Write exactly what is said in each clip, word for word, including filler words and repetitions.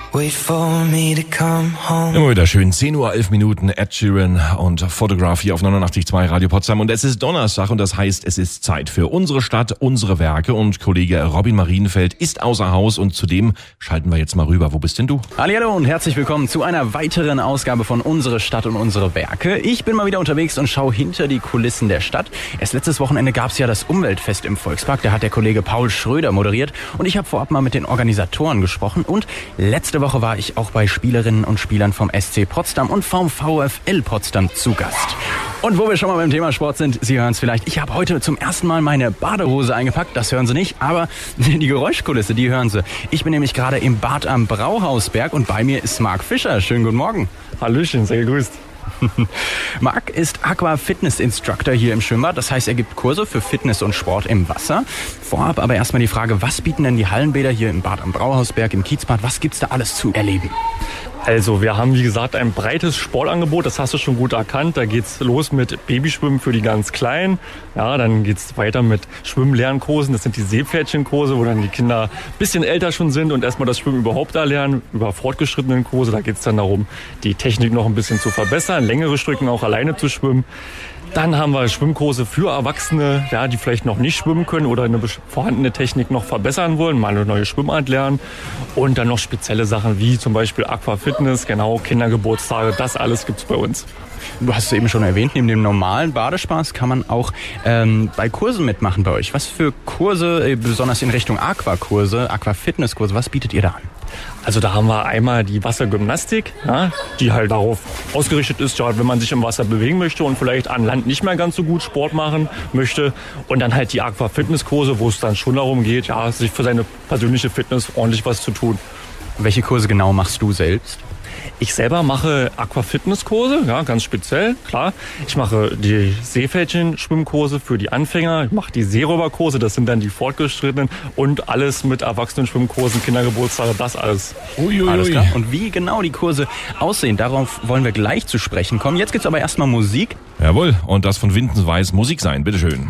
Wait for me to come home. Immer wieder schön, zehn Uhr elf Minuten, Ed Sheeran und Photograph hier auf neunundachtzig Komma zwei Radio Potsdam. Und es ist Donnerstag und das heißt, es ist Zeit für unsere Stadt, unsere Werke. Und Kollege Robin Marienfeld ist außer Haus und zudem schalten wir jetzt mal rüber. Wo bist denn du? Hallihallo und herzlich willkommen zu einer weiteren Ausgabe von Unsere Stadt und unsere Werke. Ich bin mal wieder unterwegs und schaue hinter die Kulissen der Stadt. Erst letztes Wochenende gab es ja das Umweltfest im Volkspark. Da hat der Kollege Paul Schröder moderiert. Und ich habe vorab mal mit den Organisatoren gesprochen. Und letzte Woche war ich auch bei Spielerinnen und Spielern vom S C Potsdam und vom VfL Potsdam zu Gast. Und wo wir schon mal beim Thema Sport sind, Sie hören es vielleicht, ich habe heute zum ersten Mal meine Badehose eingepackt, das hören Sie nicht, aber die Geräuschkulisse, die hören Sie. Ich bin nämlich gerade im Bad am Brauhausberg und bei mir ist Marc Fischer. Schönen guten Morgen. Hallöchen, sehr gegrüßt. Marc ist Aqua-Fitness-Instructor hier im Schwimmbad. Das heißt, er gibt Kurse für Fitness und Sport im Wasser. Vorab aber erstmal die Frage, was bieten denn die Hallenbäder hier im Bad am Brauhausberg, im Kiezbad? Was gibt's da alles zu erleben? Also wir haben, wie gesagt, ein breites Sportangebot, das hast du schon gut erkannt. Da geht's los mit Babyschwimmen für die ganz Kleinen. Ja, dann geht's weiter mit Schwimmlernkursen. Das sind die Seepferdchenkurse, wo dann die Kinder ein bisschen älter schon sind und erstmal das Schwimmen überhaupt erlernen. Über fortgeschrittenen Kurse, da geht's dann darum, die Technik noch ein bisschen zu verbessern, längere Strecken auch alleine zu schwimmen. Dann haben wir Schwimmkurse für Erwachsene, ja, die vielleicht noch nicht schwimmen können oder eine vorhandene Technik noch verbessern wollen, mal eine neue Schwimmart lernen. Und dann noch spezielle Sachen wie zum Beispiel Aquafitness, genau, Kindergeburtstage, das alles gibt's bei uns. Du hast es eben schon erwähnt, neben dem normalen Badespaß kann man auch ähm, bei Kursen mitmachen bei euch. Was für Kurse, äh, besonders in Richtung Aquakurse, Aquafitnesskurse, was bietet ihr da an? Also da haben wir einmal die Wassergymnastik, ja, die halt darauf ausgerichtet ist, ja, wenn man sich im Wasser bewegen möchte und vielleicht an Land nicht mehr ganz so gut Sport machen möchte. Und dann halt die Aquafitnesskurse, wo es dann schon darum geht, ja, sich für seine persönliche Fitness ordentlich was zu tun. Welche Kurse genau machst du selbst? Ich selber mache Aquafitnesskurse, ja, ganz speziell, klar. Ich mache die Seepferdchen-Schwimmkurse für die Anfänger, ich mache die Seeräuberkurse, das sind dann die Fortgeschrittenen und alles mit Erwachsenen-Schwimmkursen, Kindergeburtstage, das alles. Uiuiui. Alles klar. Und wie genau die Kurse aussehen, darauf wollen wir gleich zu sprechen kommen. Jetzt gibt's aber erstmal Musik. Jawohl, und das von Windens Weiß Musik sein, bitteschön.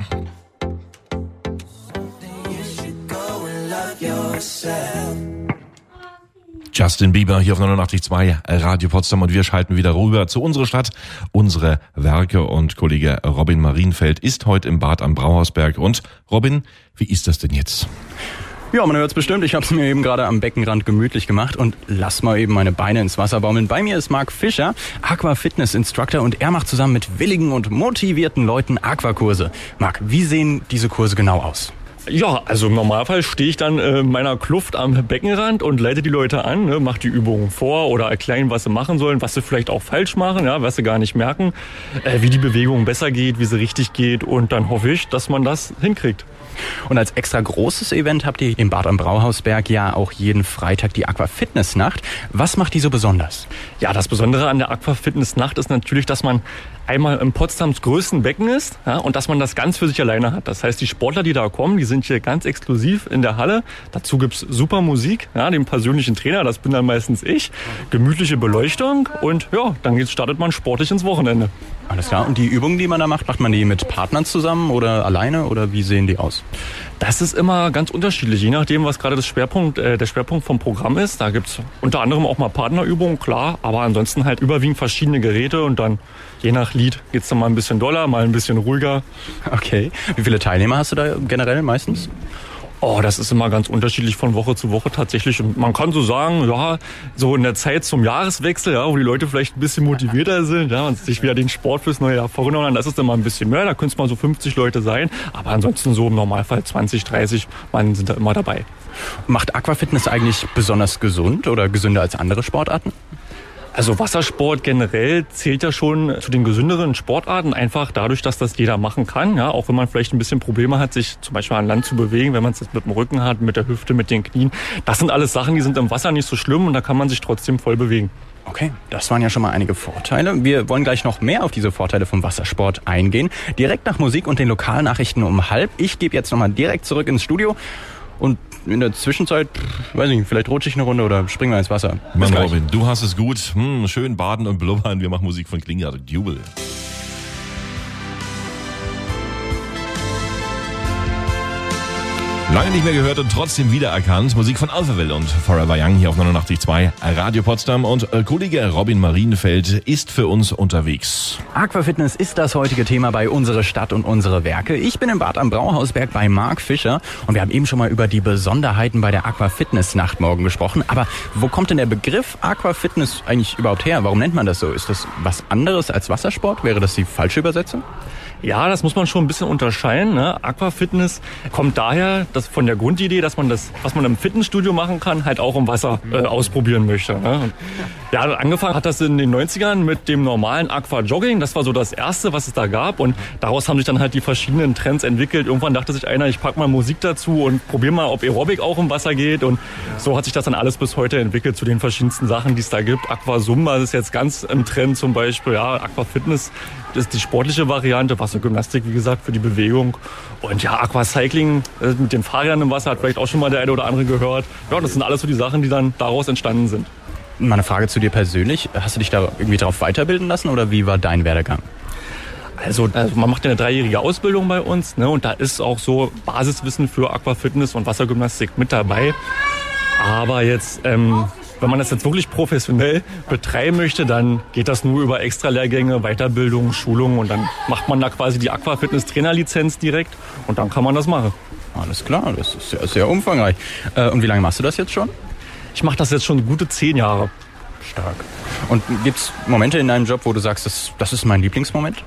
Justin Bieber hier auf neunundachtzig Komma zwei Radio Potsdam und wir schalten wieder rüber zu unserer Stadt, unsere Werke und Kollege Robin Marienfeld ist heute im Bad am Brauhausberg. Und Robin, wie ist das denn jetzt? Ja, man hört's bestimmt. Ich habe es mir eben gerade am Beckenrand gemütlich gemacht und lass mal eben meine Beine ins Wasser baumeln. Bei mir ist Marc Fischer, Aqua-Fitness-Instructor und er macht zusammen mit willigen und motivierten Leuten Aquakurse. Marc, wie sehen diese Kurse genau aus? Ja, also im Normalfall stehe ich dann in meiner Kluft am Beckenrand und leite die Leute an, ne, mache die Übungen vor oder erkläre, was sie machen sollen, was sie vielleicht auch falsch machen, ja, was sie gar nicht merken, äh, wie die Bewegung besser geht, wie sie richtig geht und dann hoffe ich, dass man das hinkriegt. Und als extra großes Event habt ihr im Bad am Brauhausberg ja auch jeden Freitag die Aqua-Fitness-Nacht. Was macht die so besonders? Ja, das Besondere an der Aqua-Fitness-Nacht ist natürlich, dass man einmal in Potsdams größten Becken ist, ja, und dass man das ganz für sich alleine hat. Das heißt, die Sportler, die da kommen, die sind hier ganz exklusiv in der Halle. Dazu gibt's super Musik, ja, den persönlichen Trainer, das bin dann meistens ich, gemütliche Beleuchtung und ja, dann geht's, startet man sportlich ins Wochenende. Alles klar. Und die Übungen, die man da macht, macht man die mit Partnern zusammen oder alleine oder wie sehen die aus? Das ist immer ganz unterschiedlich, je nachdem, was gerade das Schwerpunkt, äh, der Schwerpunkt vom Programm ist. Da gibt's unter anderem auch mal Partnerübungen, klar, aber ansonsten halt überwiegend verschiedene Geräte und dann je nach Lied geht's dann mal ein bisschen doller, mal ein bisschen ruhiger. Okay. Wie viele Teilnehmer hast du da generell meistens? Oh, das ist immer ganz unterschiedlich von Woche zu Woche tatsächlich. Und man kann so sagen, ja, so in der Zeit zum Jahreswechsel, ja, wo die Leute vielleicht ein bisschen motivierter sind, ja, und sich wieder den Sport fürs neue Jahr vorgenommen haben, das ist dann mal ein bisschen mehr. Da können es mal so fünfzig Leute sein. Aber ansonsten so im Normalfall zwanzig, dreißig Mann sind da immer dabei. Macht Aquafitness eigentlich besonders gesund oder gesünder als andere Sportarten? Also Wassersport generell zählt ja schon zu den gesünderen Sportarten, einfach dadurch, dass das jeder machen kann. Ja, auch wenn man vielleicht ein bisschen Probleme hat, sich zum Beispiel an Land zu bewegen, wenn man es mit dem Rücken hat, mit der Hüfte, mit den Knien. Das sind alles Sachen, die sind im Wasser nicht so schlimm und da kann man sich trotzdem voll bewegen. Okay, das waren ja schon mal einige Vorteile. Wir wollen gleich noch mehr auf diese Vorteile vom Wassersport eingehen. Direkt nach Musik und den Lokalnachrichten um halb. Ich gebe jetzt nochmal direkt zurück ins Studio. Und in der Zwischenzeit, weiß ich nicht, vielleicht rutsche ich eine Runde oder springen wir ins Wasser. Mann, Robin, du hast es gut. Hm, schön baden und blubbern. Wir machen Musik von Klingler und Jubel. Lange nicht mehr gehört und trotzdem wiedererkannt. Musik von Alphaville und Forever Young hier auf neunundachtzig Komma zwei Radio Potsdam. Und äh, Kollege Robin Marienfeld ist für uns unterwegs. Aquafitness ist das heutige Thema bei Unsere Stadt und unsere Werke. Ich bin im Bad am Brauhausberg bei Marc Fischer und wir haben eben schon mal über die Besonderheiten bei der Aquafitness-Nacht morgen gesprochen. Aber wo kommt denn der Begriff Aquafitness eigentlich überhaupt her? Warum nennt man das so? Ist das was anderes als Wassersport? Wäre das die falsche Übersetzung? Ja, das muss man schon ein bisschen unterscheiden. Ne? Aquafitness kommt daher, dass von der Grundidee, dass man das, was man im Fitnessstudio machen kann, halt auch im Wasser äh, ausprobieren möchte. Ne? Ja, angefangen hat das in den neunzigern mit dem normalen Aquajogging. Das war so das Erste, was es da gab. Und daraus haben sich dann halt die verschiedenen Trends entwickelt. Irgendwann dachte sich einer, ich pack mal Musik dazu und probiere mal, ob Aerobic auch im Wasser geht. Und so hat sich das dann alles bis heute entwickelt zu den verschiedensten Sachen, die es da gibt. Aquasumba ist jetzt ganz im Trend zum Beispiel. Ja, Aquafitness ist die sportliche Variante. Wassergymnastik, wie gesagt, für die Bewegung. Und ja, Aquacycling äh, mit den Fahrrädern im Wasser hat vielleicht auch schon mal der eine oder andere gehört. Ja, das sind alles so die Sachen, die dann daraus entstanden sind. Mal eine Frage zu dir persönlich. Hast du dich da irgendwie drauf weiterbilden lassen oder wie war dein Werdegang? Also, also man macht ja eine dreijährige Ausbildung bei uns, ne, und da ist auch so Basiswissen für Aquafitness und Wassergymnastik mit dabei. Aber jetzt, ähm, wenn man das jetzt wirklich professionell betreiben möchte, dann geht das nur über Extralehrgänge, Weiterbildung, Schulungen und dann macht man da quasi die Aquafitness-Trainerlizenz direkt und dann kann man das machen. Alles klar, das ist sehr, sehr umfangreich. Äh, und wie lange machst du das jetzt schon? Ich mache das jetzt schon gute zehn Jahre. Stark. Und gibt's Momente in deinem Job, wo du sagst, das, das ist mein Lieblingsmoment?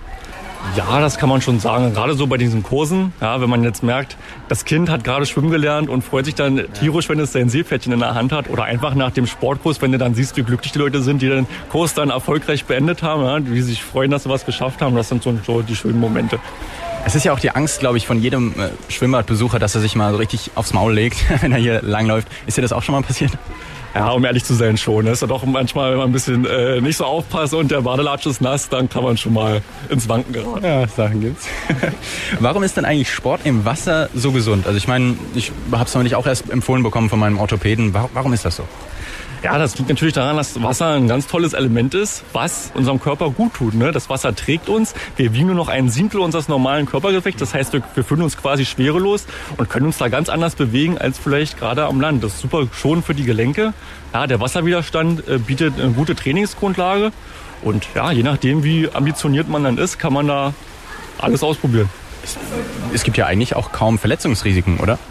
Ja, das kann man schon sagen. Gerade so bei diesen Kursen, ja, wenn man jetzt merkt, das Kind hat gerade schwimmen gelernt und freut sich dann tierisch, wenn es sein Seepferdchen in der Hand hat. Oder einfach nach dem Sportkurs, wenn du dann siehst, wie glücklich die Leute sind, die den Kurs dann erfolgreich beendet haben, ja, wie sie sich freuen, dass sie was geschafft haben. Das sind so, so die schönen Momente. Es ist ja auch die Angst, glaube ich, von jedem äh, Schwimmbadbesucher, dass er sich mal so richtig aufs Maul legt, wenn er hier langläuft. Ist dir das auch schon mal passiert? Ja, um ehrlich zu sein schon. Das ist ja doch manchmal, wenn man ein bisschen äh, nicht so aufpasst und der Badelatsch ist nass, dann kann man schon mal ins Wanken geraten. Ja, Sachen gibt's. Warum ist denn eigentlich Sport im Wasser so gesund? Also ich meine, ich habe es neulich auch erst empfohlen bekommen von meinem Orthopäden. Warum ist das so? Ja, das liegt natürlich daran, dass Wasser ein ganz tolles Element ist, was unserem Körper gut tut. Ne? Das Wasser trägt uns. Wir wiegen nur noch ein Siebtel unseres normalen Körpergewichts. Das heißt, wir, wir fühlen uns quasi schwerelos und können uns da ganz anders bewegen als vielleicht gerade am Land. Das ist super schonend für die Gelenke. Ja, der Wasserwiderstand äh, bietet eine gute Trainingsgrundlage. Und ja, je nachdem, wie ambitioniert man dann ist, kann man da alles ausprobieren. Es, es gibt ja eigentlich auch kaum Verletzungsrisiken, oder?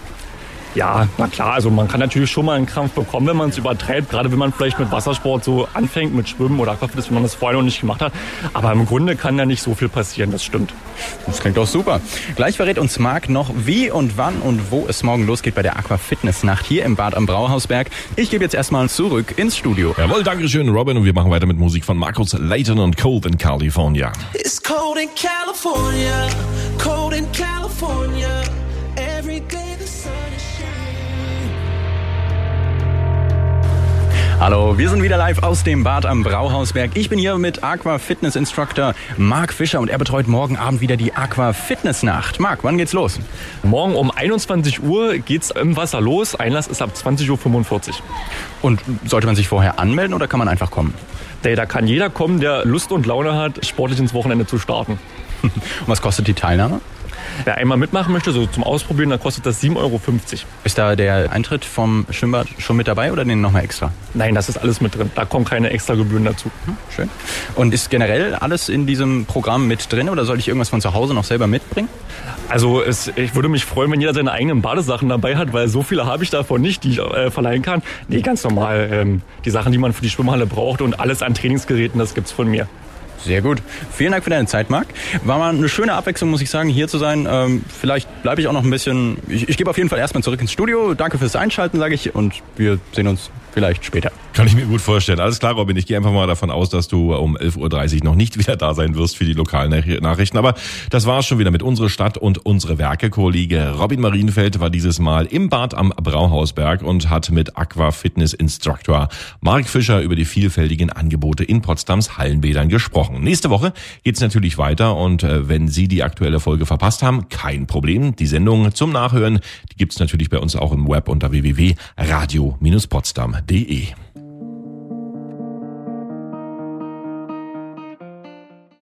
Ja, na klar, also man kann natürlich schon mal einen Krampf bekommen, wenn man es übertreibt, gerade wenn man vielleicht mit Wassersport so anfängt, mit Schwimmen oder Aquafitness, wenn man das vorher noch nicht gemacht hat. Aber im Grunde kann da nicht so viel passieren, das stimmt. Das klingt doch super. Gleich verrät uns Marc noch, wie und wann und wo es morgen losgeht bei der Aquafitness-Nacht hier im Bad am Brauhausberg. Ich gebe jetzt erstmal zurück ins Studio. Jawohl, dankeschön, Robin. Und wir machen weiter mit Musik von Marcus Layton und Cold in California. It's cold in California, cold in California. Every day the sun is shining. Hallo, wir sind wieder live aus dem Bad am Brauhausberg. Ich bin hier mit Aqua-Fitness-Instructor Marc Fischer und er betreut morgen Abend wieder die Aqua-Fitness-Nacht. Marc, wann geht's los? Morgen um einundzwanzig Uhr geht's im Wasser los. Einlass ist ab zwanzig Uhr fünfundvierzig. Und sollte man sich vorher anmelden oder kann man einfach kommen? Da kann jeder kommen, der Lust und Laune hat, sportlich ins Wochenende zu starten. Und was kostet die Teilnahme? Wer einmal mitmachen möchte, so zum Ausprobieren, dann kostet das sieben Euro fünfzig. Ist da der Eintritt vom Schwimmbad schon mit dabei oder den nochmal extra? Nein, das ist alles mit drin. Da kommen keine extra Gebühren dazu. Hm, schön. Und ist generell alles in diesem Programm mit drin oder soll ich irgendwas von zu Hause noch selber mitbringen? Also es, ich würde mich freuen, wenn jeder seine eigenen Badesachen dabei hat, weil so viele habe ich davon nicht, die ich äh, verleihen kann. Nee, ganz normal. Ähm, die Sachen, die man für die Schwimmhalle braucht und alles an Trainingsgeräten, das gibt's von mir. Sehr gut. Vielen Dank für deine Zeit, Marc. War mal eine schöne Abwechslung, muss ich sagen, hier zu sein. Ähm, vielleicht bleibe ich auch noch ein bisschen... Ich, ich gebe auf jeden Fall erstmal zurück ins Studio. Danke fürs Einschalten, sage ich. Und wir sehen uns vielleicht später. Kann ich mir gut vorstellen. Alles klar, Robin. Ich gehe einfach mal davon aus, dass du um elf Uhr dreißig noch nicht wieder da sein wirst für die lokalen Nachrichten. Aber das war es schon wieder mit Unsere Stadt und unsere Werke. Kollege Robin Marienfeld war dieses Mal im Bad am Brauhausberg und hat mit Aqua-Fitness-Instructor Marc Fischer über die vielfältigen Angebote in Potsdams Hallenbädern gesprochen. Nächste Woche geht's natürlich weiter und äh, wenn Sie die aktuelle Folge verpasst haben, kein Problem. Die Sendung zum Nachhören, die gibt's natürlich bei uns auch im Web unter w w w punkt radio Bindestrich potsdam punkt d e.